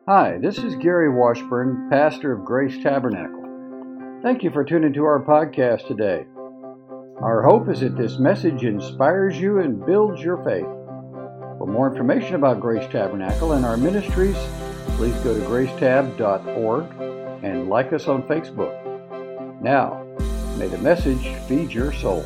Hi, this is Gary Washburn, pastor of Grace Tabernacle. Thank you for tuning to our podcast today. Our hope is that this message inspires you and builds your faith. For more information about Grace Tabernacle and our ministries, please go to gracetab.org and like us on Facebook. Now, may the message feed your soul.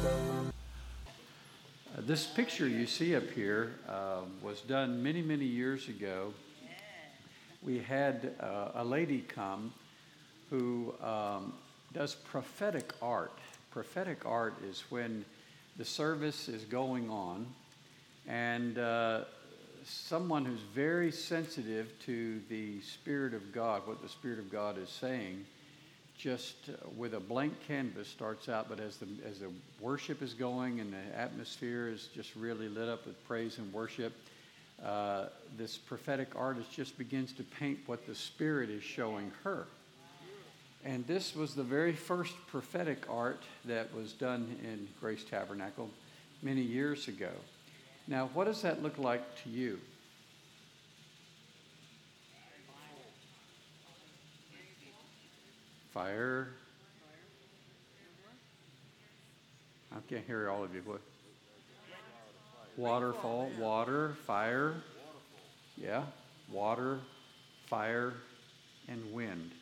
This picture you see up here was done many, many years ago. We had a lady come who does prophetic art. Prophetic art is when the service is going on and someone who's very sensitive to the Spirit of God, what the Spirit of God is saying, just with a blank canvas starts out, but as the worship is going and the atmosphere is just really lit up with praise and worship, this prophetic artist just begins to paint what the Spirit is showing her. And this was the very first prophetic art that was done in Grace Tabernacle many years ago. Now, what does that look like to you? Fire. I can't hear all of you. What? Waterfall, water, fire. Yeah, water, fire, and wind.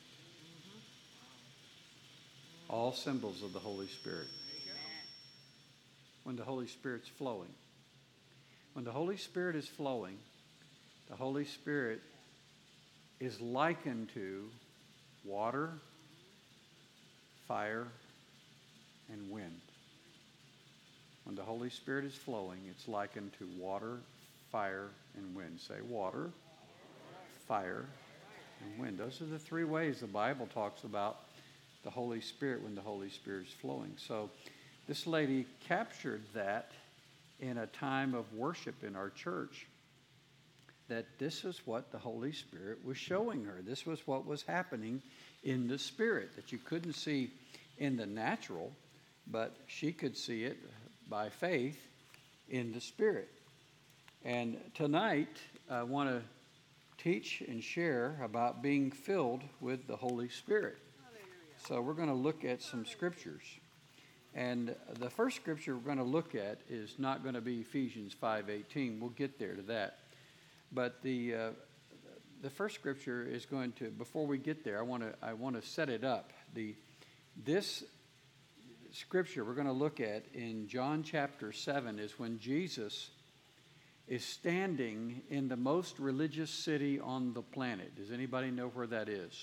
All symbols of the Holy Spirit. When the Holy Spirit's flowing. When the Holy Spirit is flowing, the Holy Spirit is likened to water, fire, and wind. When the Holy Spirit is flowing, it's likened to water, fire, and wind. Say water, fire, and wind. Those are the three ways the Bible talks about the Holy Spirit when the Holy Spirit is flowing. So this lady captured that in a time of worship in our church, that this is what the Holy Spirit was showing her. This was what was happening in the Spirit, that you couldn't see in the natural, but she could see it by faith in the Spirit. And tonight, I want to teach and share about being filled with the Holy Spirit. So we're going to look at some scriptures. And the first scripture we're going to look at is not going to be Ephesians 5:18. We'll get there to that. But the first scripture is going to, before we get there, I want to set it up. This scripture we're going to look at in John chapter 7 is when Jesus is standing in the most religious city on the planet. Does anybody know where that is?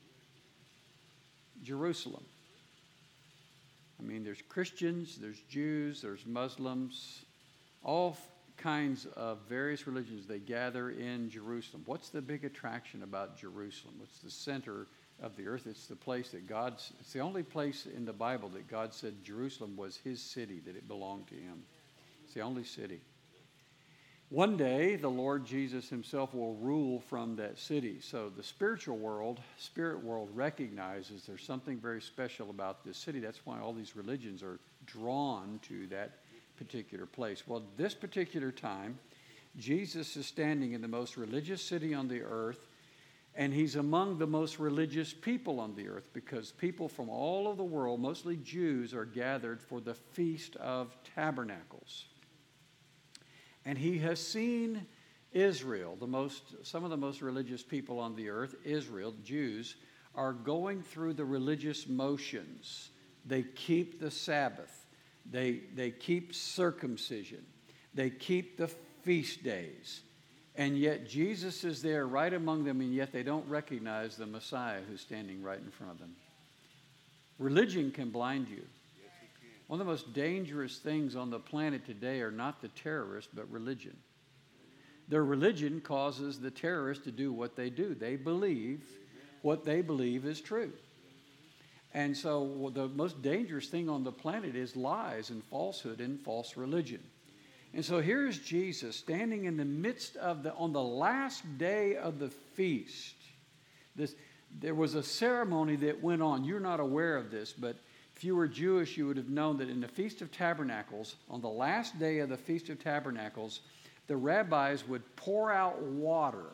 Jerusalem. I mean, there's Christians, there's Jews, there's Muslims, all kinds of various religions. They gather in Jerusalem. What's the big attraction about Jerusalem? What's the center of the earth? It's the place that it's the only place in the Bible that God said Jerusalem was his city, that it belonged to him. It's the only city. One day, the Lord Jesus himself will rule from that city. So the spirit world recognizes there's something very special about this city. That's why all these religions are drawn to that particular place. Well, this particular time, Jesus is standing in the most religious city on the earth, and he's among the most religious people on the earth because people from all over the world, mostly Jews, are gathered for the Feast of Tabernacles. And he has seen Israel, some of the most religious people on the earth, Israel, Jews, are going through the religious motions. They keep the Sabbath. They keep circumcision. They keep the feast days. And yet Jesus is there right among them, and yet they don't recognize the Messiah who's standing right in front of them. Religion can blind you. One of the most dangerous things on the planet today are not the terrorists, but religion. Their religion causes the terrorists to do what they do. They believe what they believe is true. And so the most dangerous thing on the planet is lies and falsehood and false religion. And so here's Jesus standing in the midst of on the last day of the feast. There was a ceremony that went on. You're not aware of this, but if you were Jewish, you would have known that in the Feast of Tabernacles, on the last day of the Feast of Tabernacles, the rabbis would pour out water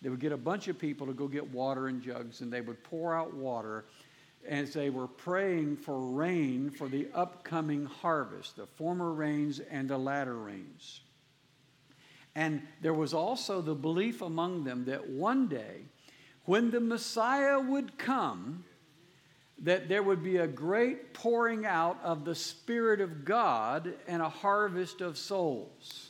They would get a bunch of people to go get water in jugs, and they would pour out water as they were praying for rain for the upcoming harvest, the former rains and the latter rains. And there was also the belief among them that one day, when the Messiah would come, that there would be a great pouring out of the Spirit of God and a harvest of souls.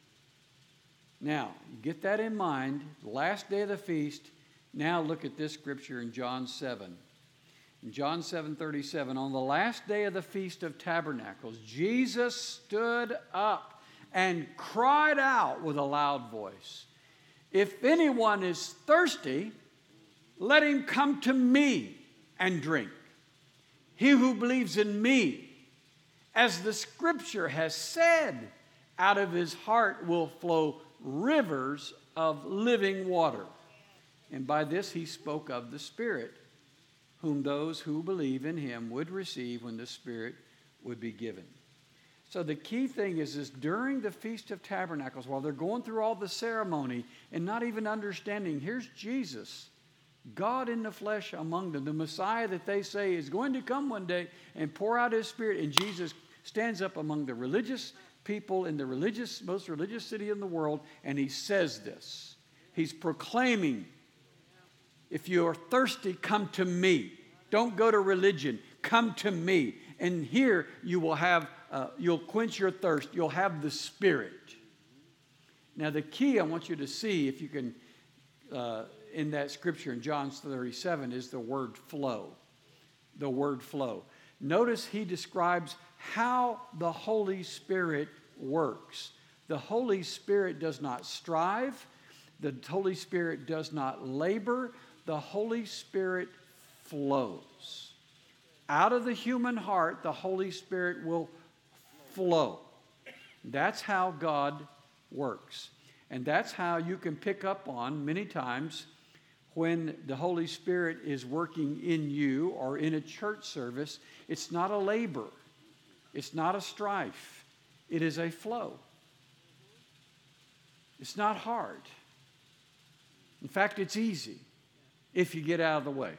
Now, get that in mind. The last day of the feast. Now look at this scripture in John 7. In John 7:37, on the last day of the Feast of Tabernacles, Jesus stood up and cried out with a loud voice, "If anyone is thirsty, let him come to me and drink. He who believes in me, as the scripture has said, out of his heart will flow rivers of living water." And by this he spoke of the Spirit, whom those who believe in him would receive when the Spirit would be given. So the key thing is during the Feast of Tabernacles, while they're going through all the ceremony and not even understanding, here's Jesus, God in the flesh among them, the Messiah that they say is going to come one day and pour out his Spirit. And Jesus stands up among the religious people in the most religious city in the world, and he says this. He's proclaiming, if you are thirsty, come to me. Don't go to religion. Come to me. And here you will have, you'll quench your thirst. You'll have the Spirit. Now the key I want you to see, if you can, in that scripture in John 37, is the word flow. The word flow. Notice he describes how the Holy Spirit works. The Holy Spirit does not strive. The Holy Spirit does not labor. The Holy Spirit flows. Out of the human heart, the Holy Spirit will flow. That's how God works. And that's how you can pick up on many times when the Holy Spirit is working in you or in a church service. It's not a labor. It's not a strife. It is a flow. It's not hard. In fact, it's easy if you get out of the way.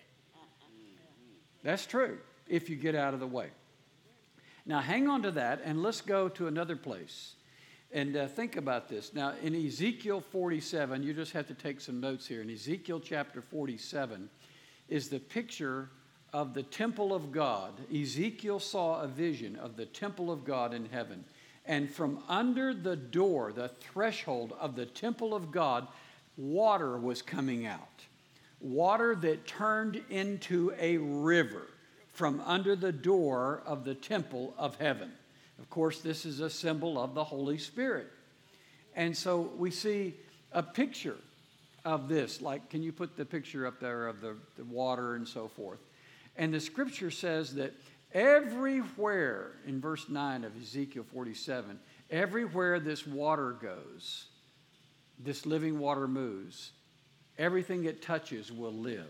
That's true, if you get out of the way. Now, hang on to that, and let's go to another place. And think about this. Now, in Ezekiel 47, you just have to take some notes here. In Ezekiel chapter 47 is the picture of the temple of God. Ezekiel saw a vision of the temple of God in heaven. And from under the door, the threshold of the temple of God, water was coming out. Water that turned into a river from under the door of the temple of heaven. Of course, this is a symbol of the Holy Spirit. And so we see a picture of this. Like, can you put the picture up there of the water and so forth? And the scripture says that everywhere, in verse 9 of Ezekiel 47, everywhere this water goes, this living water moves, everything it touches will live.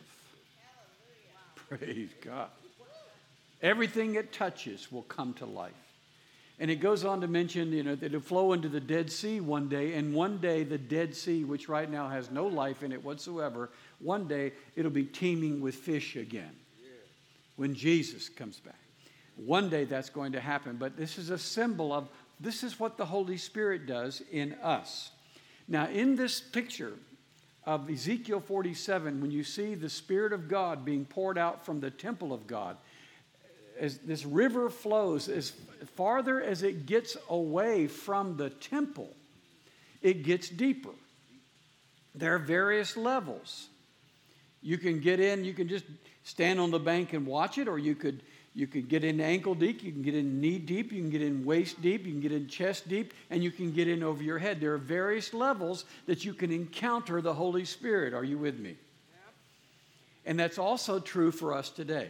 Praise God. Everything it touches will come to life. And it goes on to mention, that it'll flow into the Dead Sea one day, and one day the Dead Sea, which right now has no life in it whatsoever, one day it'll be teeming with fish again when Jesus comes back. One day that's going to happen, but this is a symbol of, this is what the Holy Spirit does in us. Now, in this picture of Ezekiel 47, when you see the Spirit of God being poured out from the temple of God, as this river flows, as farther as it gets away from the temple, it gets deeper. There are various levels. You can get in, you can just stand on the bank and watch it, or you could get in ankle deep, you can get in knee deep, you can get in waist deep, you can get in chest deep, and you can get in over your head. There are various levels that you can encounter the Holy Spirit. Are you with me? Yep. And that's also true for us today.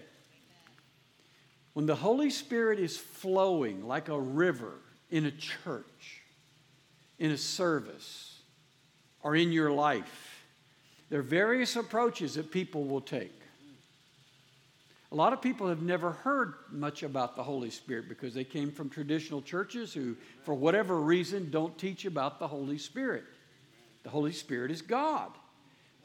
When the Holy Spirit is flowing like a river in a church, in a service, or in your life, there are various approaches that people will take. A lot of people have never heard much about the Holy Spirit because they came from traditional churches who, for whatever reason, don't teach about the Holy Spirit. The Holy Spirit is God.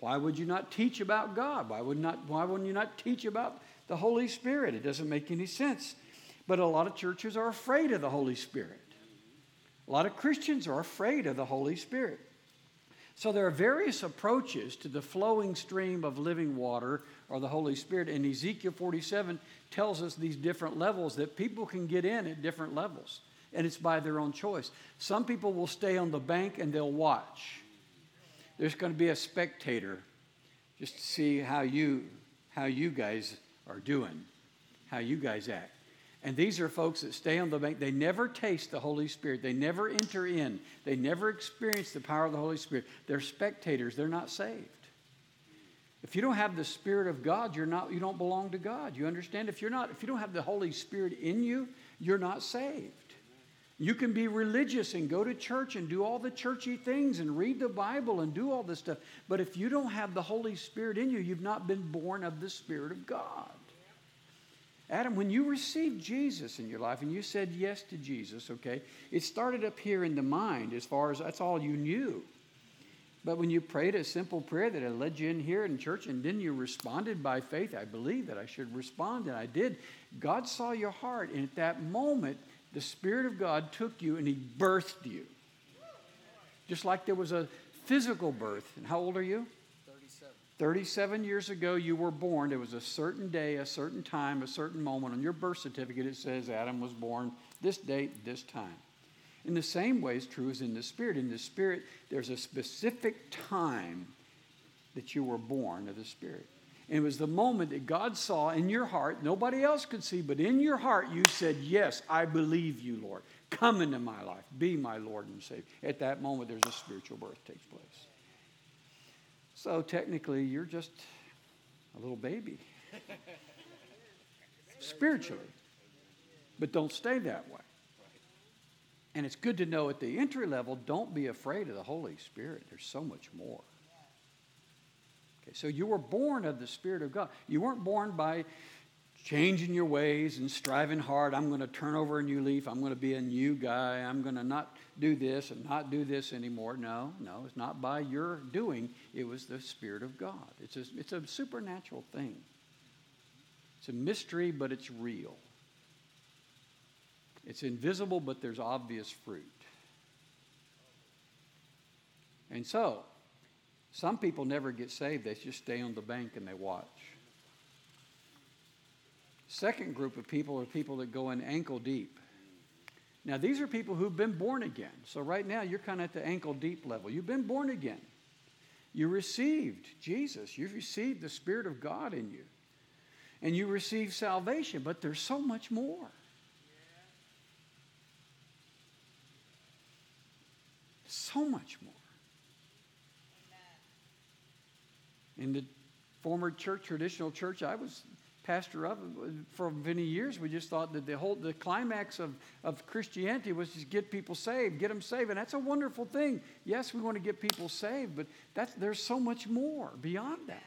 Why would you not teach about God? Why wouldn't you not teach about the Holy Spirit? It doesn't make any sense. But a lot of churches are afraid of the Holy Spirit. A lot of Christians are afraid of the Holy Spirit. So there are various approaches to the flowing stream of living water or the Holy Spirit. And Ezekiel 47 tells us these different levels that people can get in at different levels. And it's by their own choice. Some people will stay on the bank and they'll watch. There's going to be a spectator just to see how you guys are doing, how you guys act. And these are folks that stay on the bank. They never taste the Holy Spirit. They never enter in. They never experience the power of the Holy Spirit. They're spectators. They're not saved. If you don't have the Spirit of God, you don't belong to God. You understand? If you don't have the Holy Spirit in you, you're not saved. You can be religious and go to church and do all the churchy things and read the Bible and do all this stuff. But if you don't have the Holy Spirit in you, you've not been born of the Spirit of God. Adam, when you received Jesus in your life and you said yes to Jesus, okay, it started up here in the mind as far as that's all you knew. But when you prayed a simple prayer that had led you in here in church and then you responded by faith, I believe that I should respond, and I did. God saw your heart, and at that moment, the Spirit of God took you and He birthed you. Just like there was a physical birth. And how old are you? 37 years ago, you were born. There was a certain day, a certain time, a certain moment. On your birth certificate, it says Adam was born this date, this time. In the same way, it's true as in the Spirit. In the Spirit, there's a specific time that you were born of the Spirit. And it was the moment that God saw in your heart, nobody else could see, but in your heart, you said, yes, I believe you, Lord. Come into my life. Be my Lord and Savior. At that moment, there's a spiritual birth takes place. So technically, you're just a little baby. Spiritually. But don't stay that way. And it's good to know at the entry level, don't be afraid of the Holy Spirit. There's so much more. Okay, so you were born of the Spirit of God. You weren't born by changing your ways and striving hard. I'm going to turn over a new leaf. I'm going to be a new guy. I'm going to not do this and not do this anymore. No, it's not by your doing. It was the Spirit of God. It's a supernatural thing. It's a mystery, but it's real. It's invisible, but there's obvious fruit. And so, some people never get saved. They just stay on the bank and they watch. Second group of people are people that go in ankle deep. Now, these are people who've been born again. So right now, you're kind of at the ankle deep level. You've been born again. You received Jesus. You've received the Spirit of God in you. And you received salvation, but there's so much more. So much more. In the former church, traditional church I was pastor of for many years, we just thought that the climax of Christianity was just get people saved, get them saved. And that's a wonderful thing. Yes, we want to get people saved, but there's so much more beyond that.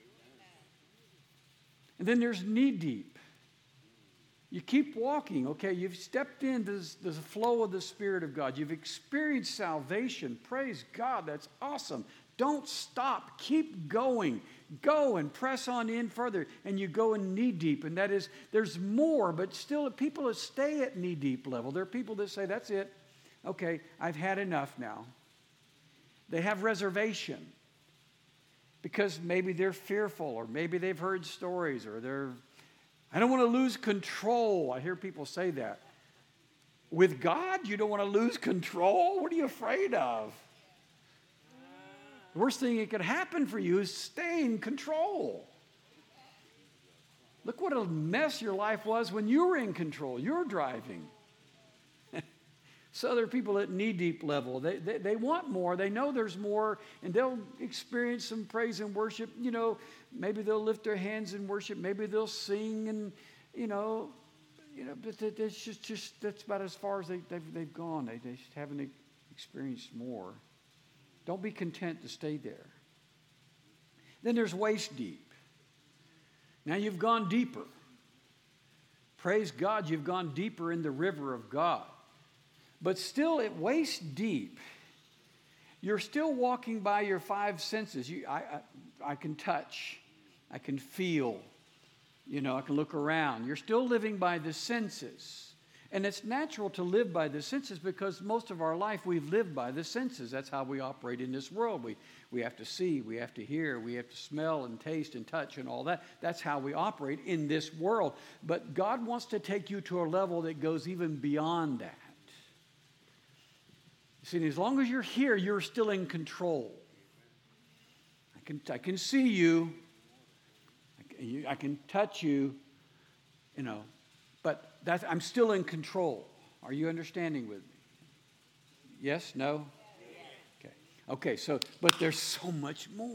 And then there's knee deep. You keep walking, okay? You've stepped into the flow of the Spirit of God. You've experienced salvation. Praise God, that's awesome. Don't stop. Keep going. Go and press on in further. And you go in knee deep. And that is, there's more, but still people that stay at knee deep level. There are people that say, that's it. Okay, I've had enough now. They have reservation. Because maybe they're fearful, or maybe they've heard stories, or I don't want to lose control. I hear people say that. With God, you don't want to lose control? What are you afraid of? The worst thing that could happen for you is stay in control. Look what a mess your life was when you were in control. You're driving. So there are people at knee-deep level. They want more. They know there's more, and they'll experience some praise and worship. You know, maybe they'll lift their hands in worship. Maybe they'll sing, and but that's just that's about as far as they've gone. They just haven't experienced more. Don't be content to stay there. Then there's waist deep. Now you've gone deeper. Praise God, you've gone deeper in the river of God. But still at waist deep, you're still walking by your five senses. I can touch. I can feel. I can look around. You're still living by the senses. And it's natural to live by the senses because most of our life we've lived by the senses. That's how we operate in this world. We have to see, we have to hear, we have to smell and taste and touch and all that. That's how we operate in this world. But God wants to take you to a level that goes even beyond that. You see, as long as you're here, you're still in control. I can see you. I can touch you, but I'm still in control. Are you understanding with me? Yes? No? Okay, but there's so much more.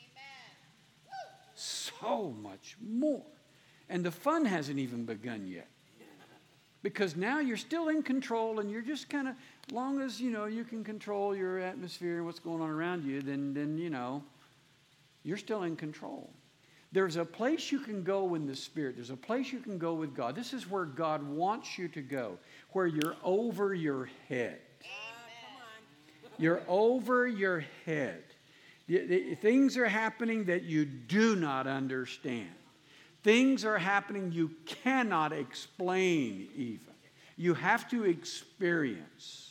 So much more. And the fun hasn't even begun yet. Because now you're still in control and you're just kind of, long as, you can control your atmosphere and what's going on around you, then you're still in control. There's a place you can go in the Spirit. There's a place you can go with God. This is where God wants you to go, where you're over your head. You're over your head. Things are happening that you do not understand. Things are happening you cannot explain even. You have to experience.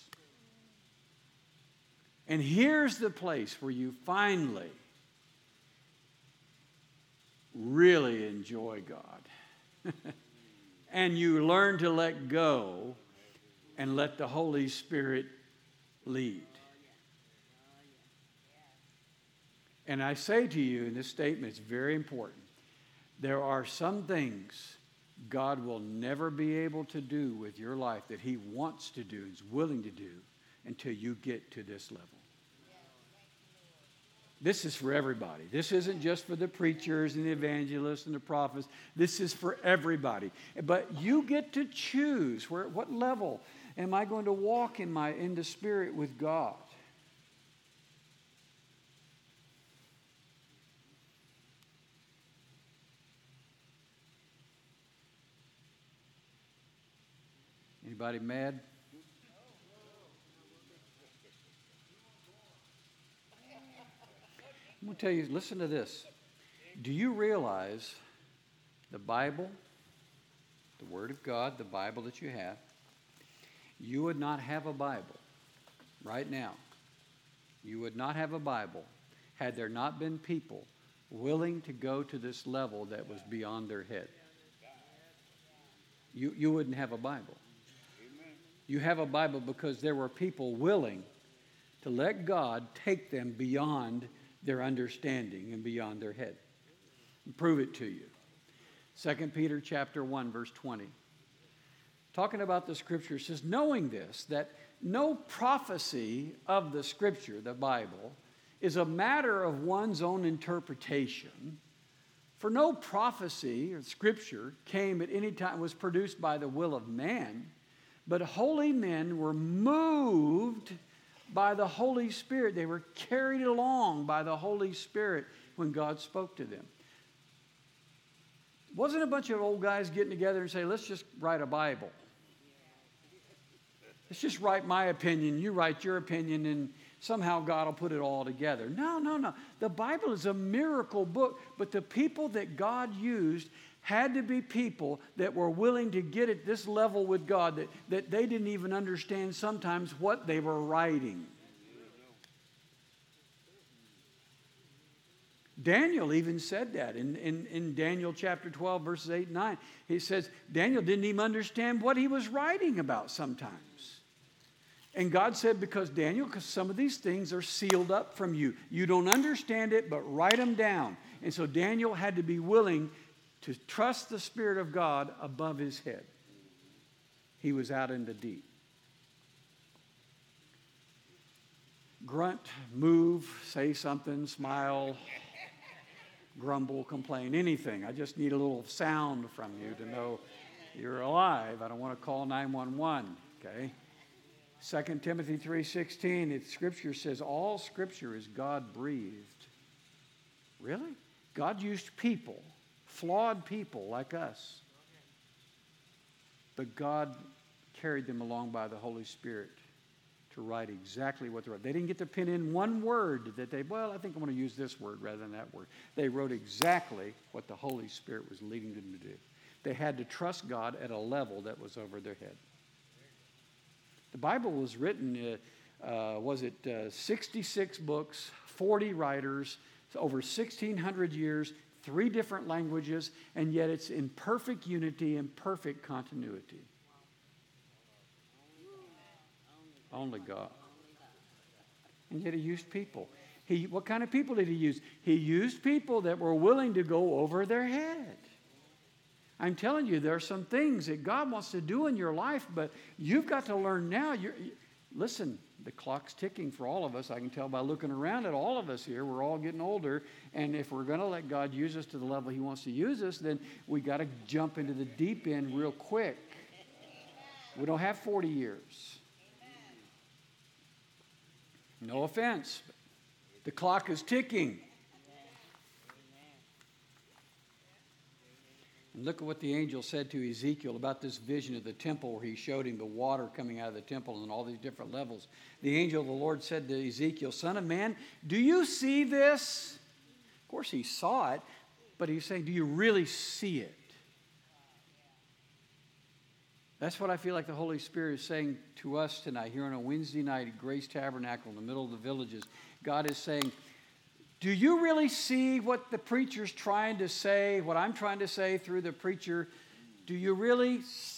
And here's the place where you finally really enjoy God. And you learn to let go and let the Holy Spirit lead. And I say to you in this statement, it's very important. There are some things God will never be able to do with your life that He wants to do, is willing to do, until you get to this level. This is for everybody. This isn't just for the preachers and the evangelists and the prophets. This is for everybody. But you get to choose what level am I going to walk in the Spirit with God. Anybody mad? I'm going to tell you, listen to this. Do you realize the Bible, the Word of God, the Bible that you have, you would not have a Bible right now. You would not have a Bible had there not been people willing to go to this level that was beyond their head. You wouldn't have a Bible. You have a Bible because there were people willing to let God take them beyond their understanding and beyond their head. And prove it to you. 2 Peter chapter 1, verse 20. Talking about the Scripture, says, knowing this, that no prophecy of the Scripture, the Bible, is a matter of one's own interpretation. For no prophecy or Scripture came at any time, was produced by the will of man, but holy men were moved by the Holy Spirit. They were carried along by the Holy Spirit when God spoke to them. It wasn't a bunch of old guys getting together and say, let's just write a Bible. Let's just write my opinion, you write your opinion, and somehow God will put it all together. No. The Bible is a miracle book, but the people that God used had to be people that were willing to get at this level with God, that they didn't even understand sometimes what they were writing. Daniel even said that in Daniel chapter 12, verses 8 and 9. He says Daniel didn't even understand what he was writing about sometimes. And God said, because some of these things are sealed up from you. You don't understand it, but write them down. And so Daniel had to be willing to trust the Spirit of God above his head. He was out in the deep. Grunt, move, say something, smile, grumble, complain, anything. I just need a little sound from you to know you're alive. I don't want to call 911, okay? 2 Timothy 3:16, Scripture says all Scripture is God-breathed. Really? God used people, flawed people like us. But God carried them along by the Holy Spirit to write exactly what they wrote. They didn't get to pin in one word that I think I'm going to use this word rather than that word. They wrote exactly what the Holy Spirit was leading them to do. They had to trust God at a level that was over their head. The Bible was written, 66 books, 40 writers, over 1,600 years, 3 different languages, and yet it's in perfect unity and perfect continuity. Only God. And yet he used people. What kind of people did he use? He used people that were willing to go over their head. I'm telling you, there are some things that God wants to do in your life, but you've got to learn now. Listen, the clock's ticking for all of us. I can tell by looking around at all of us here. We're all getting older, and if we're going to let God use us to the level he wants to use us, then we got to jump into the deep end real quick. We don't have 40 years. No offense. The clock is ticking. And look at what the angel said to Ezekiel about this vision of the temple where he showed him the water coming out of the temple and all these different levels. The angel of the Lord said to Ezekiel, "Son of man, do you see this?" Of course he saw it, but he's saying, do you really see it? That's what I feel like the Holy Spirit is saying to us tonight here on a Wednesday night at Grace Tabernacle in the middle of the villages. God is saying, do you really see what the preacher's trying to say, what I'm trying to say through the preacher? Do you really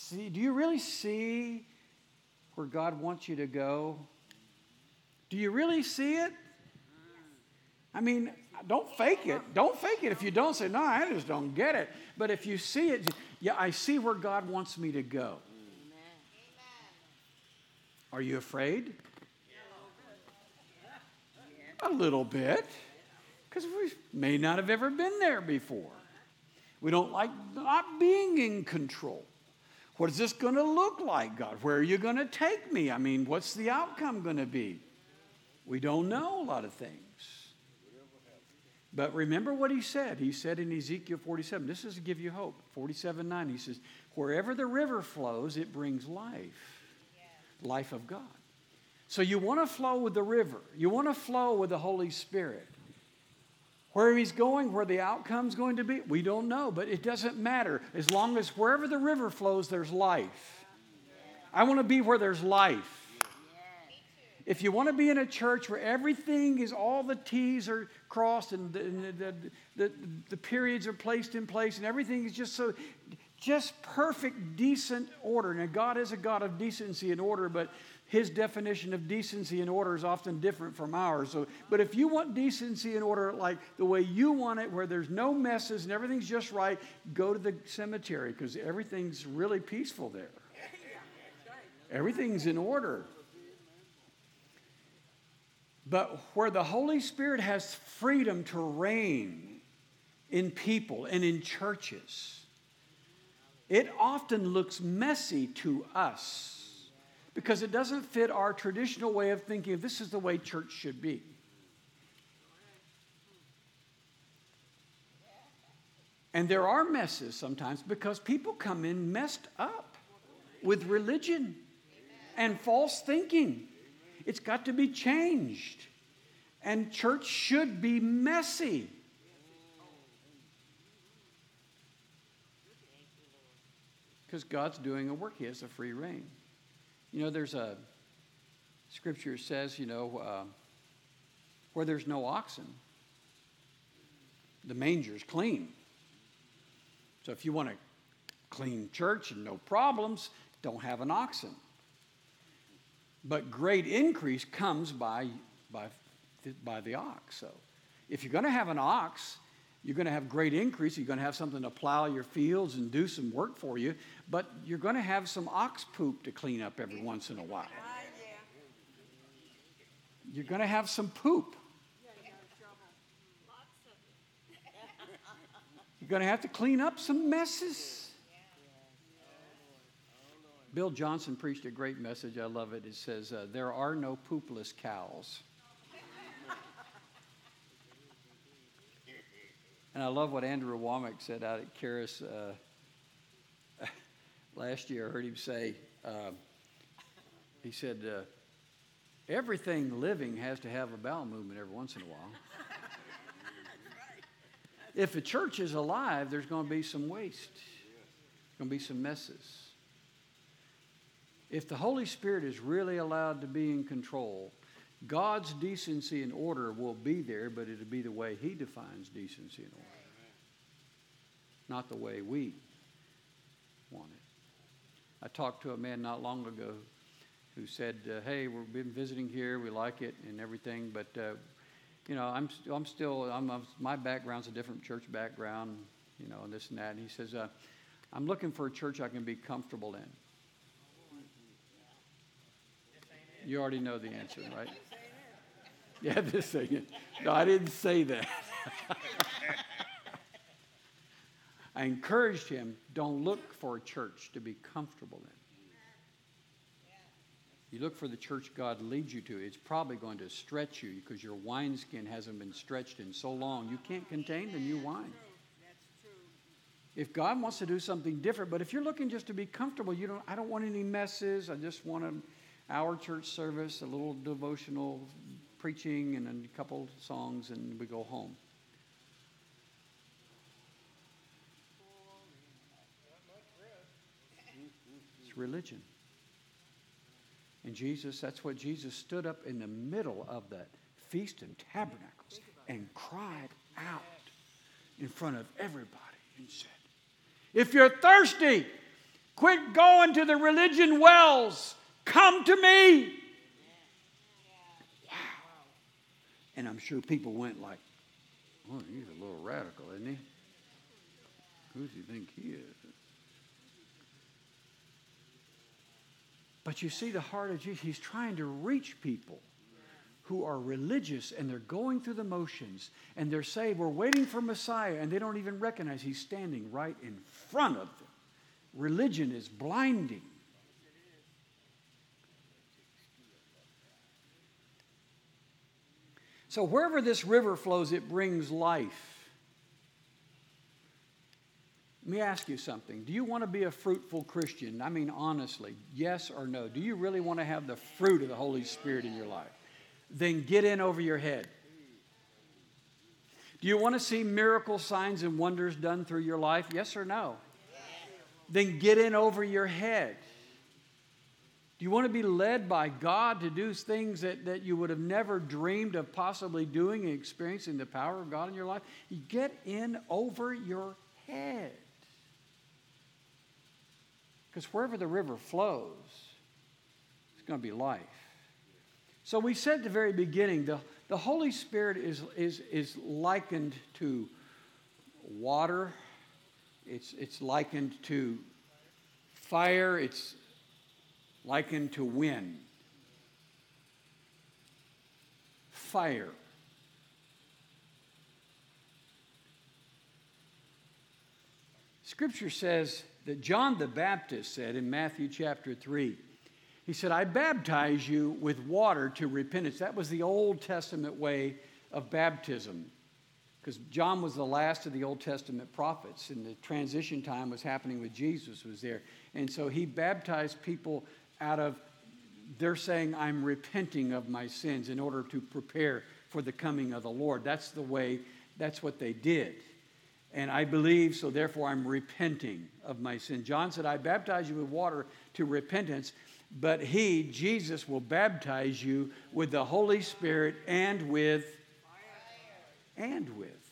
see where God wants you to go? Do you really see it? I mean, don't fake it. Don't fake it. If you don't say, no, I just don't get it. But if you see it, yeah, I see where God wants me to go. Are you afraid? A little bit. Because we may not have ever been there before. We don't like not being in control. What is this going to look like, God? Where are you going to take me? I mean, what's the outcome going to be? We don't know a lot of things. But remember what he said. He said in Ezekiel 47, this is to give you hope, 47:9, he says, wherever the river flows, it brings life. Life of God. So you want to flow with the river. You want to flow with the Holy Spirit. Where he's going, where the outcome's going to be, we don't know, but it doesn't matter. As long as wherever the river flows, there's life. I want to be where there's life. If you want to be in a church where everything is, all the T's are crossed and the periods are placed in place and everything is just perfect, decent order. Now, God is a God of decency and order, but his definition of decency and order is often different from ours. But if you want decency and order like the way you want it, where there's no messes and everything's just right, go to the cemetery because everything's really peaceful there. Everything's in order. But where the Holy Spirit has freedom to reign in people and in churches, it often looks messy to us because it doesn't fit our traditional way of thinking of this is the way church should be. And there are messes sometimes because people come in messed up with religion and false thinking. It's got to be changed. And church should be messy. Because God's doing a work. He has a free reign. You know, there's a scripture says, where there's no oxen, the manger's clean. So if you want a clean church and no problems, don't have an oxen. But great increase comes by the ox. So if you're going to have an ox, you're going to have great increase. You're going to have something to plow your fields and do some work for you. But you're going to have some ox poop to clean up every once in a while. You're going to have some poop. You're going to have to clean up some messes. Bill Johnson preached a great message. I love it. It says, there are no poopless cows. And I love what Andrew Womack said out at Charis last year. I heard him say, he said, Everything living has to have a bowel movement every once in a while. If a church is alive, there's going to be some waste. There's going to be some messes. If the Holy Spirit is really allowed to be in control, God's decency and order will be there, but it'll be the way He defines decency and order, not the way we want it. I talked to a man not long ago who said, hey, we've been visiting here, we like it and everything, but my background's a different church background, and this and that. And he says, I'm looking for a church I can be comfortable in. You already know the answer, right? Yeah, this ain't it. No, I didn't say that. I encouraged him, don't look for a church to be comfortable in. You look for the church God leads you to. It's probably going to stretch you because your wineskin hasn't been stretched in so long. You can't contain the new wine. If God wants to do something different, but if you're looking just to be comfortable, I don't want any messes. I just want an hour church service, a little devotional preaching, and a couple songs, and we go home. It's religion. And that's what Jesus stood up in the middle of that Feast of Tabernacles and cried out in front of everybody and said, if you're thirsty, quit going to the religion wells. Come to me. Wow. And I'm sure people went like, oh, he's a little radical, isn't he? Who does he think he is? But you see the heart of Jesus. He's trying to reach people who are religious and they're going through the motions and they're saying, we're waiting for Messiah, and they don't even recognize He's standing right in front of them. Religion is blinding. So wherever this river flows, it brings life. Let me ask you something. Do you want to be a fruitful Christian? I mean, honestly, yes or no? Do you really want to have the fruit of the Holy Spirit in your life? Then get in over your head. Do you want to see miracle signs and wonders done through your life? Yes or no? Yes. Then get in over your head. Do you want to be led by God to do things that you would have never dreamed of possibly doing and experiencing the power of God in your life? You get in over your head. Because wherever the river flows, it's going to be life. So we said at the very beginning, the Holy Spirit is likened to water. It's likened to fire. It's likened to wind. Fire. Scripture says that John the Baptist said in Matthew chapter 3, he said, I baptize you with water to repentance. That was the Old Testament way of baptism, because John was the last of the Old Testament prophets, and the transition time was happening with Jesus was there. And so he baptized people out of, they're saying, I'm repenting of my sins in order to prepare for the coming of the Lord. That's the way, that's what they did. And I believe, so therefore I'm repenting of my sin. John said, I baptize you with water to repentance, but he, Jesus, will baptize you with the Holy Spirit and with. And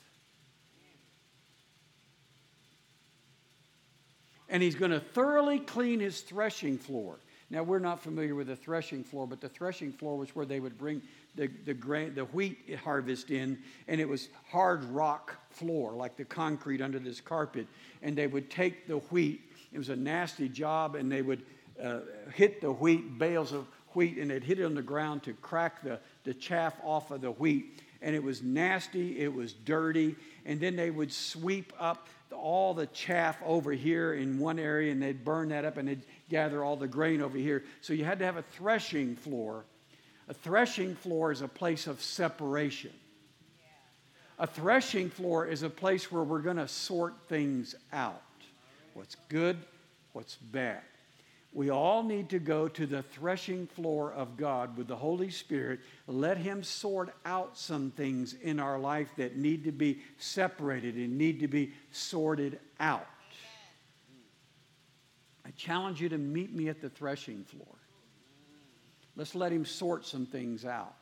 he's going to thoroughly clean his threshing floor. Now, we're not familiar with the threshing floor, but the threshing floor was where they would bring the wheat harvest in, and it was hard rock floor, like the concrete under this carpet, and they would take the wheat. It was a nasty job, and they would hit the wheat, bales of wheat, and they'd hit it on the ground to crack the chaff off of the wheat. And it was nasty, it was dirty, and then they would sweep up all the chaff over here in one area, and they'd burn that up, and they'd gather all the grain over here. So you had to have a threshing floor. A threshing floor is a place of separation. A threshing floor is a place where we're going to sort things out. What's good, what's bad. We all need to go to the threshing floor of God with the Holy Spirit. Let Him sort out some things in our life that need to be separated and need to be sorted out. I challenge you to meet me at the threshing floor. Let's let Him sort some things out.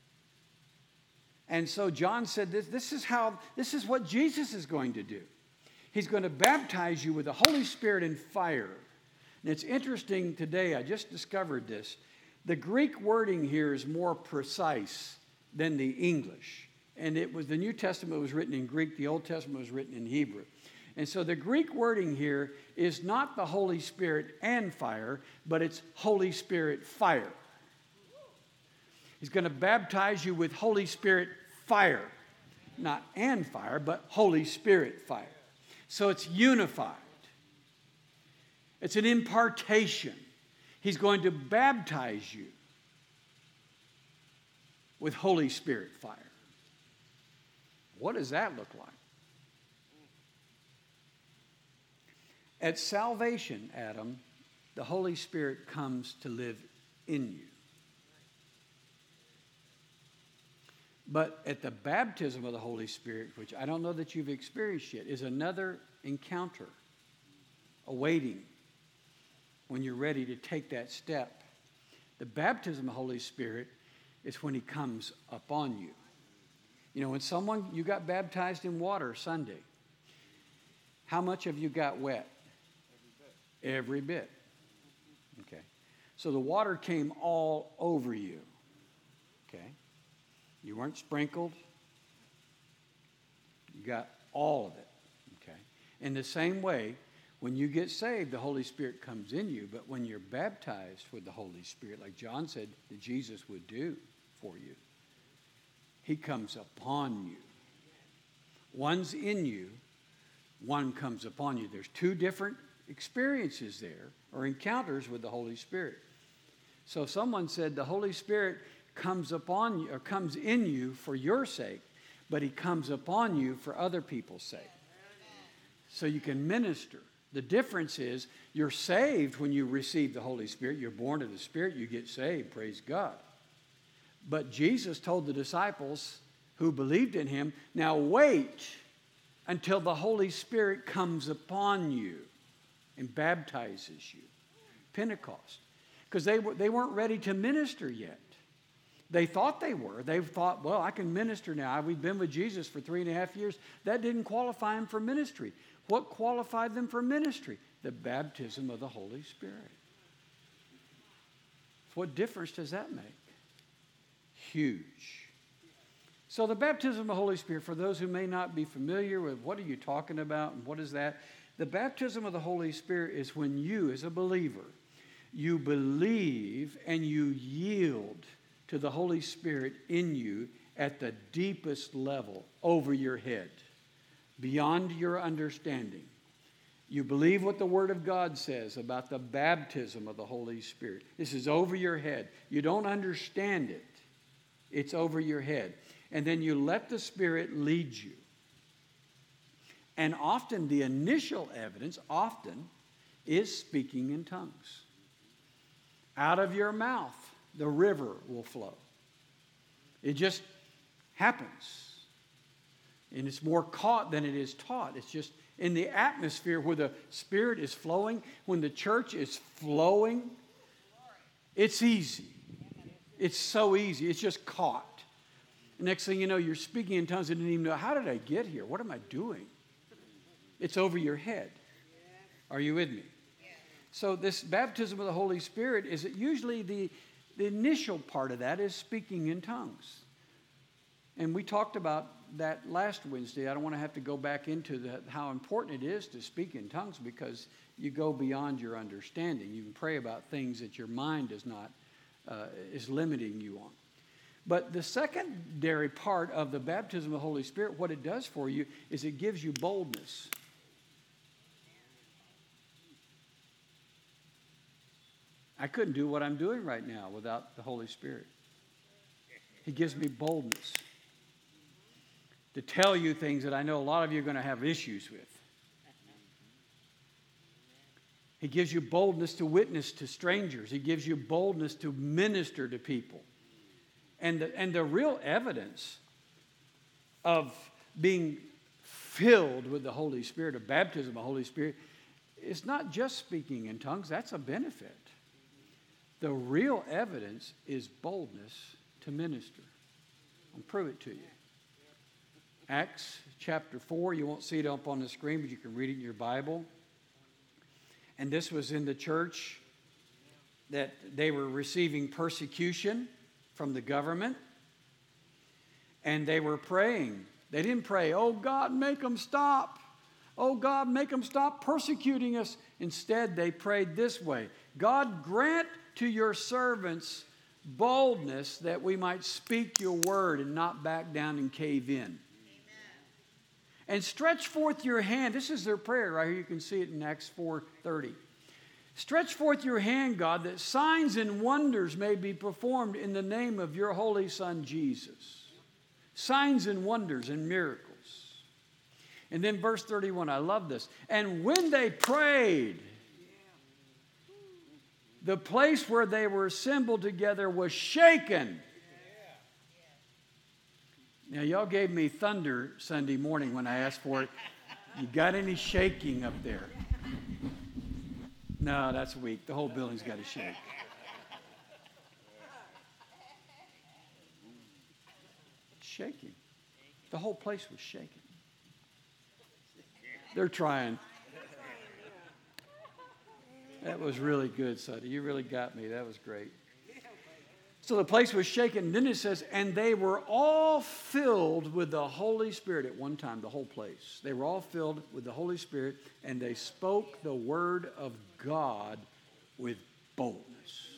And so John said this is what Jesus is going to do. He's going to baptize you with the Holy Spirit and fire. And it's interesting today, I just discovered this. The Greek wording here is more precise than the English. And it was the New Testament was written in Greek, the Old Testament was written in Hebrew. And so the Greek wording here is not the Holy Spirit and fire, but it's Holy Spirit fire. He's going to baptize you with Holy Spirit fire. Not and fire, but Holy Spirit fire. So it's unified. It's an impartation. He's going to baptize you with Holy Spirit fire. What does that look like? At salvation, Adam, the Holy Spirit comes to live in you. But at the baptism of the Holy Spirit, which I don't know that you've experienced yet, is another encounter awaiting when you're ready to take that step. The baptism of the Holy Spirit is when He comes upon you. You know, when you got baptized in water Sunday, how much of you got wet? Every bit. Okay. So the water came all over you. Okay. You weren't sprinkled. You got all of it. Okay. In the same way, when you get saved, the Holy Spirit comes in you. But when you're baptized with the Holy Spirit, like John said that Jesus would do for you, He comes upon you. One's in you, one comes upon you. There's two different experiences there, or encounters with the Holy Spirit. So someone said the Holy Spirit comes upon you, or comes in you for your sake, but He comes upon you for other people's sake. So you can minister. The difference is you're saved when you receive the Holy Spirit. You're born of the Spirit. You get saved. Praise God. But Jesus told the disciples who believed in Him, now wait until the Holy Spirit comes upon you and baptizes you. Pentecost. Because they weren't ready to minister yet. They thought they were. They thought, well, I can minister now. We've been with Jesus for 3.5 years. That didn't qualify them for ministry. What qualified them for ministry? The baptism of the Holy Spirit. What difference does that make? Huge. So the baptism of the Holy Spirit, for those who may not be familiar with what are you talking about and what is that? The baptism of the Holy Spirit is when you, as a believer, you believe and you yield to the Holy Spirit in you at the deepest level over your head, beyond your understanding. You believe what the Word of God says about the baptism of the Holy Spirit. This is over your head. You don't understand it. It's over your head. And then you let the Spirit lead you. And often the initial evidence, is speaking in tongues. Out of your mouth, the river will flow. It just happens. And it's more caught than it is taught. It's just in the atmosphere where the Spirit is flowing, when the church is flowing, it's easy. It's so easy. It's just caught. Next thing you know, you're speaking in tongues and didn't even know, how did I get here? What am I doing? It's over your head. Are you with me? So this baptism of the Holy Spirit is usually the initial part of that is speaking in tongues. And we talked about that last Wednesday. I don't want to have to go back into how important it is to speak in tongues because you go beyond your understanding. You can pray about things that your mind is limiting you on. But the secondary part of the baptism of the Holy Spirit, what it does for you is it gives you boldness. I couldn't do what I'm doing right now without the Holy Spirit. He gives me boldness to tell you things that I know a lot of you are going to have issues with. He gives you boldness to witness to strangers. He gives you boldness to minister to people. And the real evidence of being filled with the Holy Spirit, of baptism of the Holy Spirit, is not just speaking in tongues. That's a benefit. The real evidence is boldness to minister. I'll prove it to you. Acts chapter 4, you won't see it up on the screen, but you can read it in your Bible. And this was in the church that they were receiving persecution from the government. And they were praying. They didn't pray, "Oh God, make them stop. Oh God, make them stop persecuting us." Instead, they prayed this way: "God, grant to your servants boldness that we might speak your word and not back down and cave in. Amen. And stretch forth your hand." This is their prayer right here. You can see it in Acts 4:30. "Stretch forth your hand, God, that signs and wonders may be performed in the name of your holy Son, Jesus." Signs and wonders and miracles. And then verse 31, I love this. "And when they prayed, the place where they were assembled together was shaken." Now, y'all gave me thunder Sunday morning when I asked for it. You got any shaking up there? No, that's weak. The whole building's got to shake. Shaking. The whole place was shaking. They're trying. That was really good, Suddy. You really got me. That was great. So the place was shaken. And then it says, "And they were all filled with the Holy Spirit," at one time, the whole place. They were all filled with the Holy Spirit, and they spoke the word of God with boldness.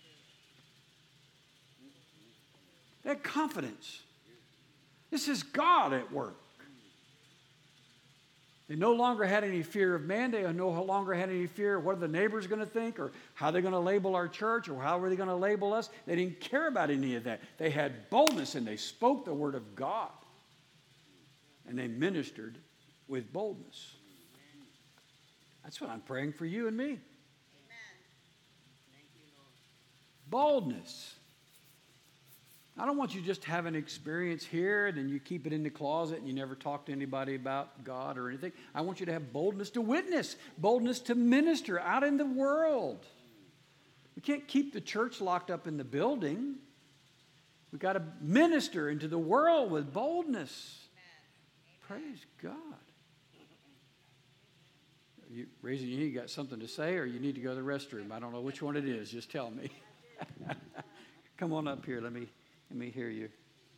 They had confidence. This is God at work. They no longer had any fear of man. They no longer had any fear of what are the neighbors going to think, or how they're going to label our church, or how are they going to label us. They didn't care about any of that. They had boldness, and they spoke the word of God. And they ministered with boldness. That's what I'm praying for you and me. Amen. Boldness. I don't want you just to have an experience here and then you keep it in the closet and you never talk to anybody about God or anything. I want you to have boldness to witness, boldness to minister out in the world. We can't keep the church locked up in the building. We've got to minister into the world with boldness. Amen. Praise God. Are you raising your hand? You got something to say, or you need to go to the restroom? I don't know which one it is. Just tell me. Come on up here. Let me hear you.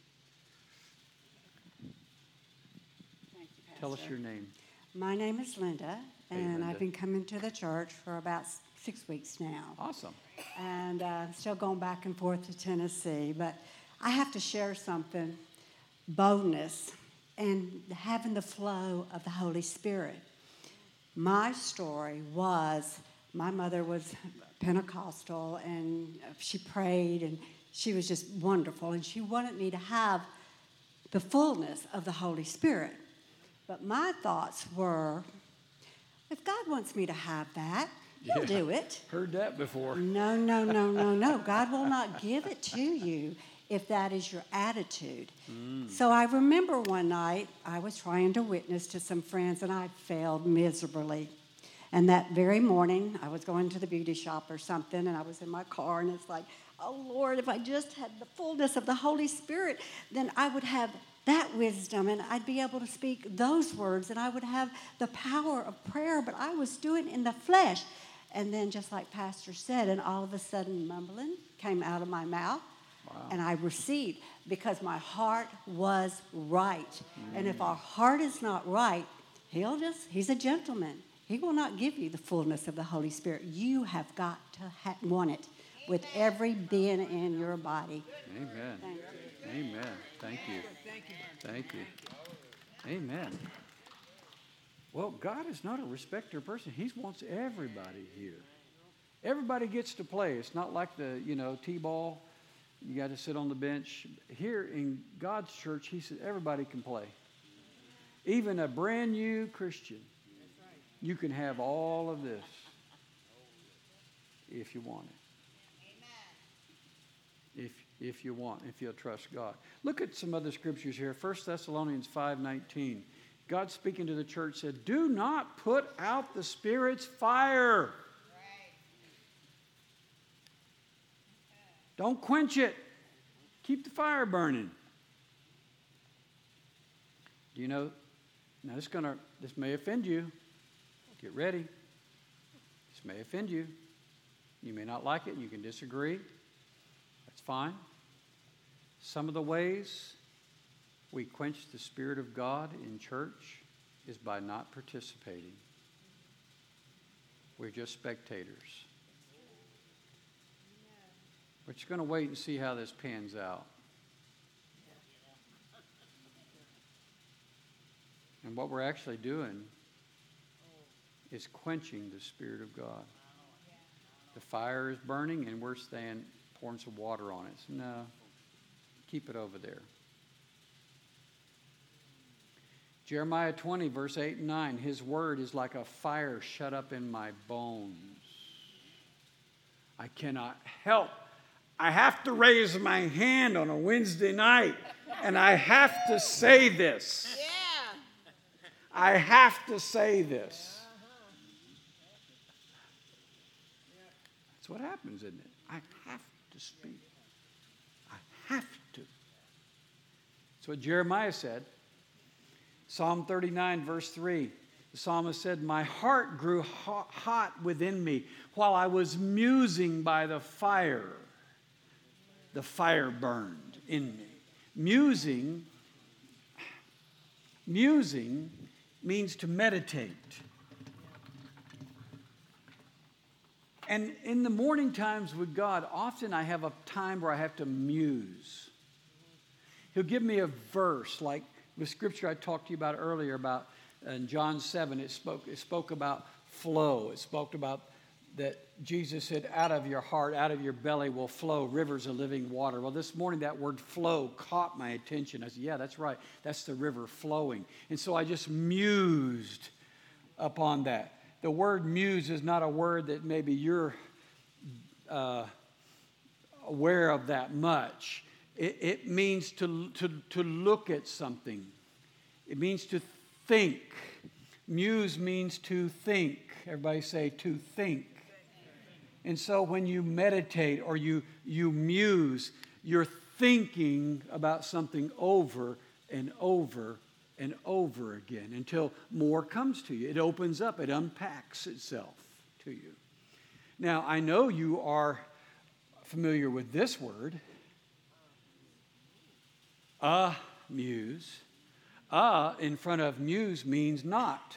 Thank you, Pastor. Tell us your name. My name is Linda, and Linda. I've been coming to the church for about 6 weeks now. Awesome. And still going back and forth to Tennessee. But I have to share something. Boldness and having the flow of the Holy Spirit. My story was, my mother was Pentecostal, and she prayed, and she was just wonderful, and she wanted me to have the fullness of the Holy Spirit. But my thoughts were, if God wants me to have that, He'll do it. Heard that before. No. God will not give it to you if that is your attitude. So I remember one night I was trying to witness to some friends, and I failed miserably. And that very morning, I was going to the beauty shop or something, and I was in my car, and it's like, oh, Lord, if I just had the fullness of the Holy Spirit, then I would have that wisdom, and I'd be able to speak those words, and I would have the power of prayer, but I was doing it in the flesh. And then, just like Pastor said, and all of a sudden, mumbling came out of my mouth, and I received, because my heart was right. And if our heart is not right, He's a gentleman. He will not give you the fullness of the Holy Spirit. You have got to want it with every being in your body. Amen. Thank you. Amen. Thank you. Thank you. Amen. Well, God is not a respecter of person. He wants everybody here. Everybody gets to play. It's not like the, T-ball. You got to sit on the bench. Here in God's church, He said everybody can play. Even a brand new Christian. You can have all of this. if you want it. If you want, if you'll trust God. Look at some other scriptures here. 1 Thessalonians 5:19. God speaking to the church said, do not put out the Spirit's fire. Right. Don't quench it. Keep the fire burning. Do you know, now this may offend you. Get ready. This may offend you. You may not like it. You can disagree. That's fine. Some of the ways we quench the Spirit of God in church is by not participating. We're just spectators. We're just going to wait and see how this pans out. And what we're actually doing is quenching the Spirit of God. The fire is burning and we're pouring some water on it. So no, keep it over there. Jeremiah 20, verse 8 and 9. His word is like a fire shut up in my bones. I cannot help. I have to raise my hand on a Wednesday night, and I have to say this. Yeah. I have to say this. That's what happens, isn't it? I have to speak. I have to. That's what Jeremiah said. Psalm 39, verse 3. The psalmist said, my heart grew hot within me while I was musing by the fire. The fire burned in me. Musing means to meditate. And in the morning times with God, often I have a time where I have to muse. He'll give me a verse, like the scripture I talked to you about earlier, about in John 7, it spoke about flow. It spoke about that Jesus said, out of your heart, out of your belly will flow rivers of living water. Well, this morning that word flow caught my attention. I said, yeah, that's right. That's the river flowing. And so I just mused upon that. The word muse is not a word that maybe you're aware of that much. It means to look at something. It means to think. Muse means to think. Everybody say to think. And so when you meditate or you muse, you're thinking about something over and over and over again until more comes to you. It opens up. It unpacks itself to you. Now, I know you are familiar with this word. Muse. In front of muse means not.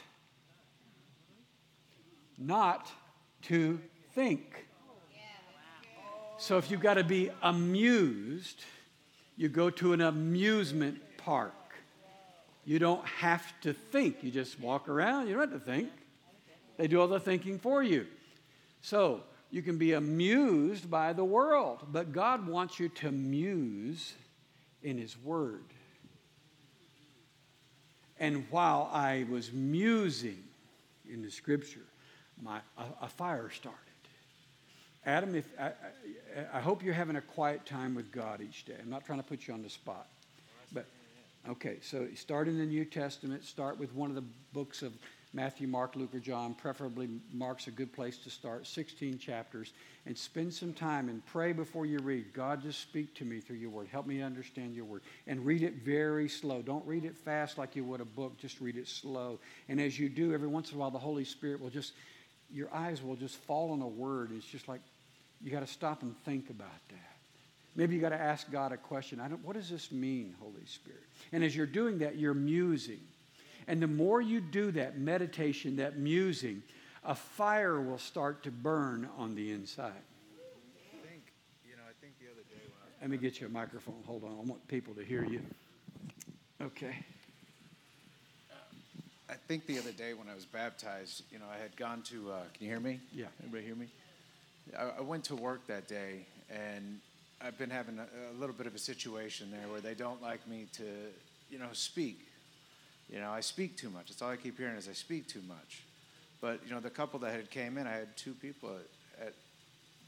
Not to think. So if you've got to be amused, you go to an amusement park. You don't have to think. You just walk around. You don't have to think. They do all the thinking for you. So you can be amused by the world, but God wants you to muse in His Word. And while I was musing in the Scripture, a fire started. Adam, I hope you're having a quiet time with God each day. I'm not trying to put you on the spot. But, okay, so start in the New Testament. Start with one of the books of Matthew, Mark, Luke, or John. Preferably Mark's a good place to start. 16 chapters. And spend some time and pray before you read. God, just speak to me through your word. Help me understand your word. And read it very slow. Don't read it fast like you would a book. Just read it slow. And as you do, every once in a while, the Holy Spirit will your eyes will just fall on a word. It's just like you got to stop and think about that. Maybe you got to ask God a question. What does this mean, Holy Spirit? And as you're doing that, you're musing. And the more you do that meditation, that musing, a fire will start to burn on the inside. I think the other day when Let me get you a microphone. Hold on. I want people to hear you. Okay. I think the other day when I was baptized, I had gone to, can you hear me? Yeah. Everybody hear me? I went to work that day, and I've been having a little bit of a situation there where they don't like me to, speak. I speak too much. That's all I keep hearing is I speak too much. But, the couple that had came in, I had two people at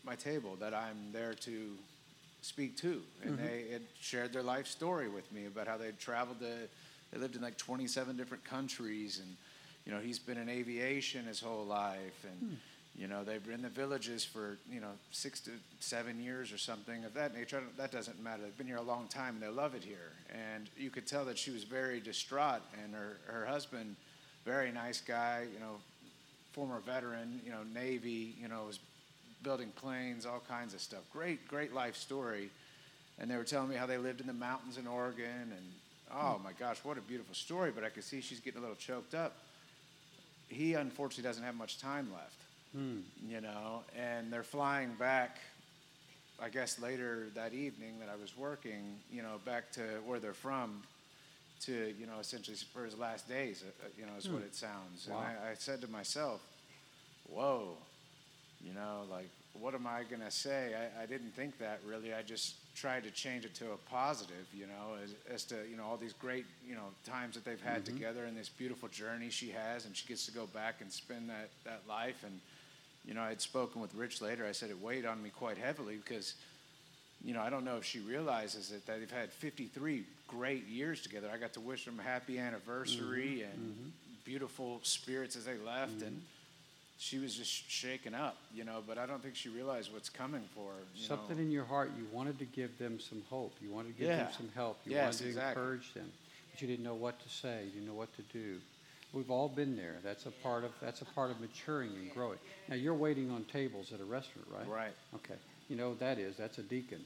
my table that I'm there to speak to. And they had shared their life story with me about how they'd traveled they lived in like 27 different countries, and he's been in aviation his whole life, and they've been in the villages for 6 to 7 years or something of that nature. That doesn't matter. They've been here a long time and they love it here. And you could tell that she was very distraught, and her husband, very nice guy, former veteran, Navy, was building planes, all kinds of stuff. Great life story. And they were telling me how they lived in the mountains in Oregon, and oh my gosh, what a beautiful story. But I could see she's getting a little choked up. He unfortunately doesn't have much time left, and they're flying back, I guess later that evening that I was working, back to where they're from to, essentially for his last days, is what it sounds. Wow. And I said to myself, whoa, like, what am I going to say? I didn't think that really. I just tried to change it to a positive, as to, all these great, times that they've had together, and this beautiful journey she has, and she gets to go back and spend that life. And, I had spoken with Rich later. I said it weighed on me quite heavily because, I don't know if she realizes that they've had 53 great years together. I got to wish them a happy anniversary and beautiful spirits as they left, and she was just shaken up, but I don't think she realized what's coming for her. Something in your heart, you wanted to give them some hope. You wanted to give them some help. You wanted to encourage them, but you didn't know what to say. You didn't know what to do. We've all been there. That's a part of maturing and growing. Now, you're waiting on tables at a restaurant, right? Right. Okay. You know what that is? That's a deacon.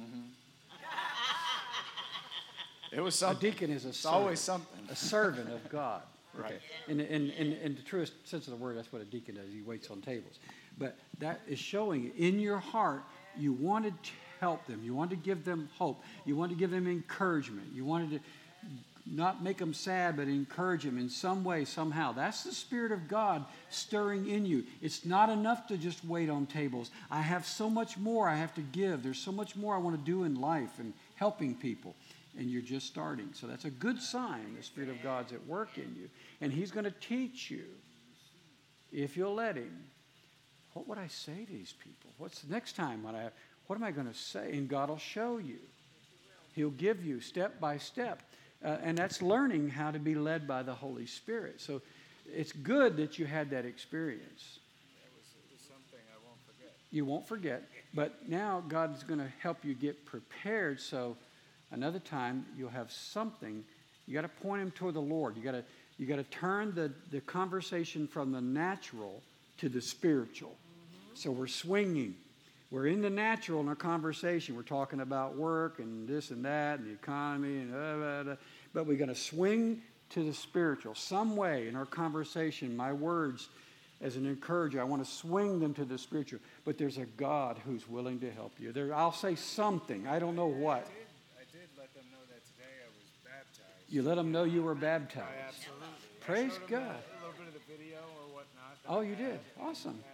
It was something. A deacon is a servant. It's always something. A servant of God. Right. Okay. In the truest sense of the word, that's what a deacon does. He waits on tables. But that is showing in your heart you wanted to help them. You wanted to give them hope. You wanted to give them encouragement. You wanted to not make them sad, but encourage them in some way, somehow. That's the Spirit of God stirring in you. It's not enough to just wait on tables. I have so much more I have to give. There's so much more I want to do in life and helping people. And you're just starting. So that's a good sign the Spirit of God's at work in you. And He's going to teach you, if you'll let Him, what would I say to these people? What's the next time what am I going to say? And God will show you. He'll give you step by step. And that's learning how to be led by the Holy Spirit. So it's good that you had that experience. It was something I won't forget. You won't forget. But now God's going to help you get prepared so another time you'll have something. You got to point him toward the Lord. You got to turn the conversation from the natural to the spiritual. So we're swinging. We're in the natural in our conversation. We're talking about work and this and that and the economy and blah, blah. But we're going to swing to the spiritual. Some way in our conversation, my words as an encourager, I want to swing them to the spiritual. But there's a God who's willing to help you. I'll say something. I don't know what. I did let them know that today I was baptized. You let them know you were baptized. I absolutely. Praise God. A little bit of the video or whatnot. Oh, you did? Awesome. And,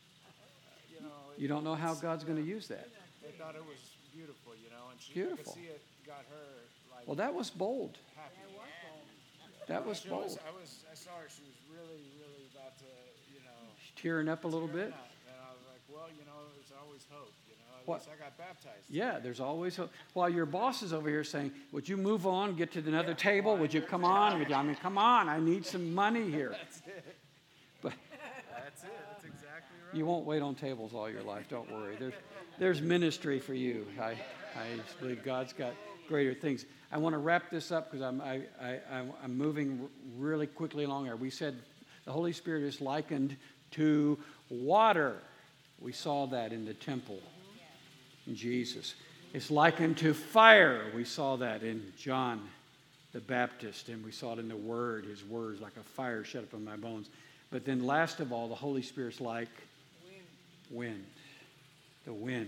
you don't know how God's going to use that. They thought it was beautiful, and she Beautiful. could see it got her like. Well, that was bold. Happy. That was bold. I saw her. She was really, really about to, Tearing up a little bit. And I was like, well, there's always hope. At What? least I got baptized. Yeah, there's always hope. While your boss is over here saying, would you move on, get to another table? Would you come on? Come on, I need some money here. That's it. But That's it. That's exactly right. you won't wait on tables all your life. Don't worry. There's ministry for you. I believe God's got greater things. I want to wrap this up because I'm moving really quickly along here. We said the Holy Spirit is likened to water. We saw that in the temple in Jesus. It's likened to fire. We saw that in John the Baptist, and we saw it in the Word. His words like a fire shut up in my bones. But then last of all, the Holy Spirit's like wind. The wind.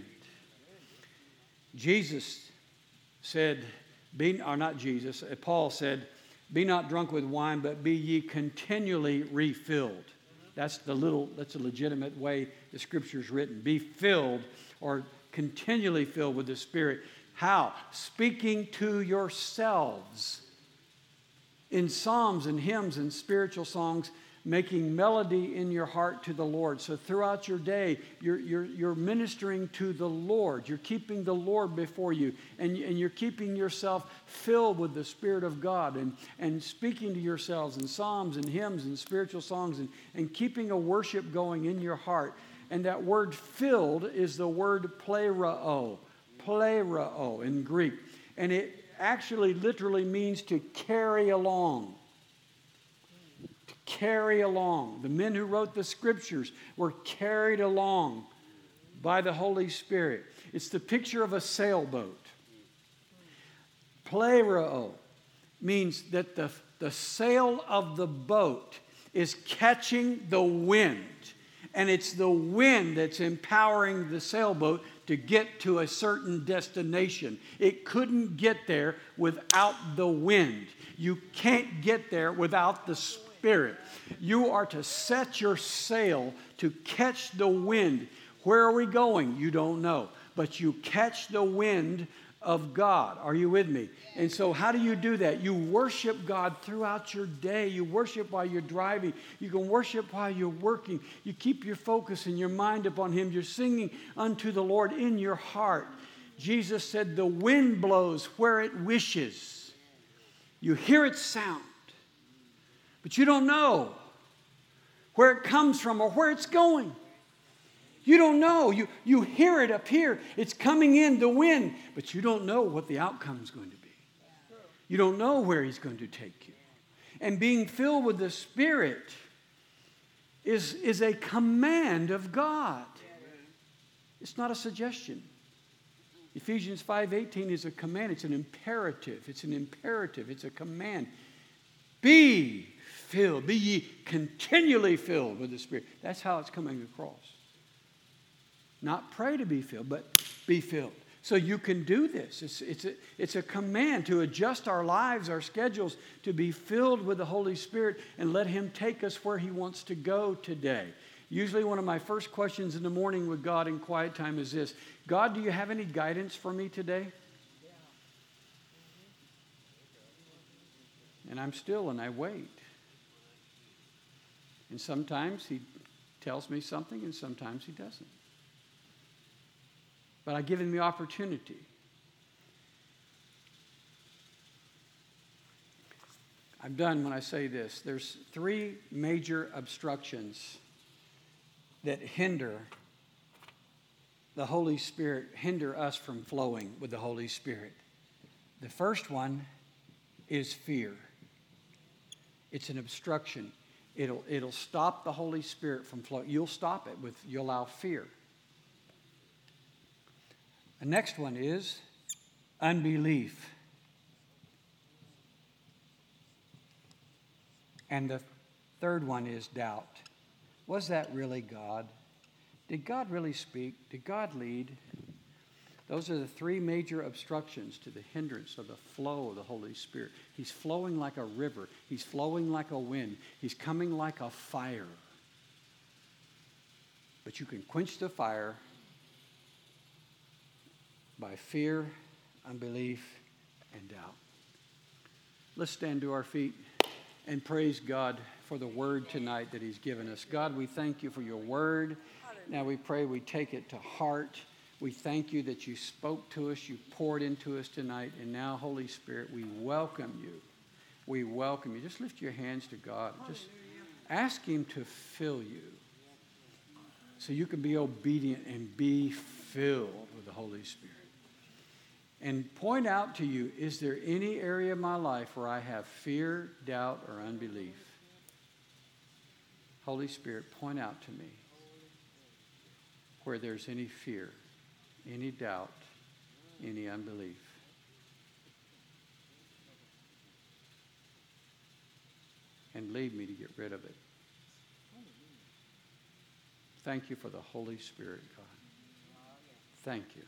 Jesus said, Paul said, be not drunk with wine, but be ye continually refilled. That's a legitimate way the Scripture's written. Be filled or continually filled with the Spirit. How? Speaking to yourselves in psalms and hymns and spiritual songs making melody in your heart to the Lord. So throughout your day, you're ministering to the Lord. You're keeping the Lord before you, and you're keeping yourself filled with the Spirit of God, and speaking to yourselves in psalms and hymns and spiritual songs, and keeping a worship going in your heart. And that word filled is the word plerao in Greek. And it actually literally means to carry along. Carry along. The men who wrote the scriptures were carried along by the Holy Spirit. It's the picture of a sailboat. Plerao means that the sail of the boat is catching the wind. And it's the wind that's empowering the sailboat to get to a certain destination. It couldn't get there without the wind. You can't get there without the Spirit. You are to set your sail to catch the wind. Where are we going? You don't know. But you catch the wind of God. Are you with me? And so how do you do that? You worship God throughout your day. You worship while you're driving. You can worship while you're working. You keep your focus and your mind upon Him. You're singing unto the Lord in your heart. Jesus said, the wind blows where it wishes. You hear its sound, but you don't know where it comes from or where it's going. You don't know. You hear it up here. It's coming in, the wind, but you don't know what the outcome is going to be. You don't know where He's going to take you. And being filled with the Spirit is a command of God. It's not a suggestion. Ephesians 5:18 is a command. It's an imperative. It's an imperative. It's a command. Be filled. Be ye continually filled with the Spirit. That's how it's coming across. Not pray to be filled, but be filled. So you can do this. It's a command to adjust our lives, our schedules, to be filled with the Holy Spirit and let Him take us where He wants to go today. Usually one of my first questions in the morning with God in quiet time is this: God, do you have any guidance for me today? And I'm still and I wait. And sometimes He tells me something and sometimes He doesn't. But I give Him the opportunity. I'm done when I say this. There's 3 major obstructions that hinder the Holy Spirit, hinder us from flowing with the Holy Spirit. The first one is fear. It's an obstruction. It'll stop the Holy Spirit from flowing. You'll stop it you allow fear. The next one is unbelief. And the third one is doubt. Was that really God? Did God really speak? Did God lead? Those are the 3 major obstructions to the hindrance of the flow of the Holy Spirit. He's flowing like a river. He's flowing like a wind. He's coming like a fire. But you can quench the fire by fear, unbelief, and doubt. Let's stand to our feet and praise God for the word tonight that He's given us. God, we thank You for Your word. Now we pray we take it to heart. We thank You that You spoke to us, You poured into us tonight, and now, Holy Spirit, we welcome You. We welcome You. Just lift your hands to God. Just ask Him to fill you so you can be obedient and be filled with the Holy Spirit. And point out to you, is there any area of my life where I have fear, doubt, or unbelief? Holy Spirit, point out to me where there's any fear, any doubt, any unbelief. And lead me to get rid of it. Thank You for the Holy Spirit, God. Thank You.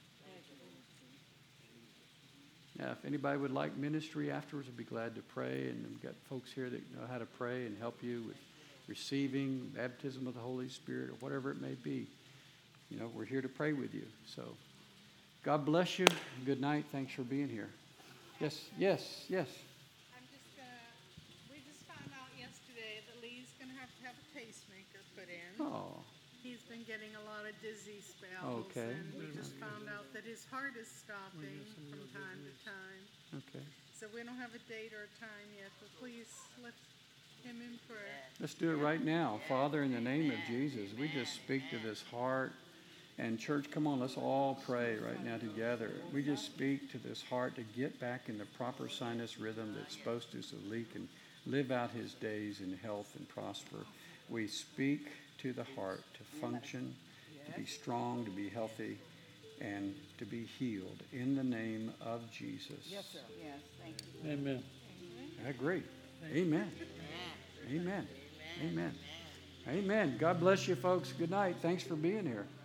Now, if anybody would like ministry afterwards, I'd be glad to pray. And we've got folks here that know how to pray and help you with receiving baptism of the Holy Spirit or whatever it may be. You know, we're here to pray with you. So, God bless you. Good night. Thanks for being here. Yes. I'm just we just found out yesterday that Lee's going have to have a pacemaker put in. Oh, He's been getting a lot of dizzy spells. Okay. And we just found out that his heart is stopping from time to time. okay. So we don't have a date or a time yet, but please lift him in prayer. Let's do it right now. Father, in the name of Jesus, we just speak to this heart. And church, come on, let's all pray right now together. We just speak to this heart to get back in the proper sinus rhythm that's supposed to, so Lee can live out his days in health and prosper. We speak to the heart to function, to be strong, to be healthy, and to be healed in the name of Jesus. Yes, sir. Yes, thank you. Amen. Great. Amen. Amen. Amen. Amen. God bless you, folks. Good night. Thanks for being here.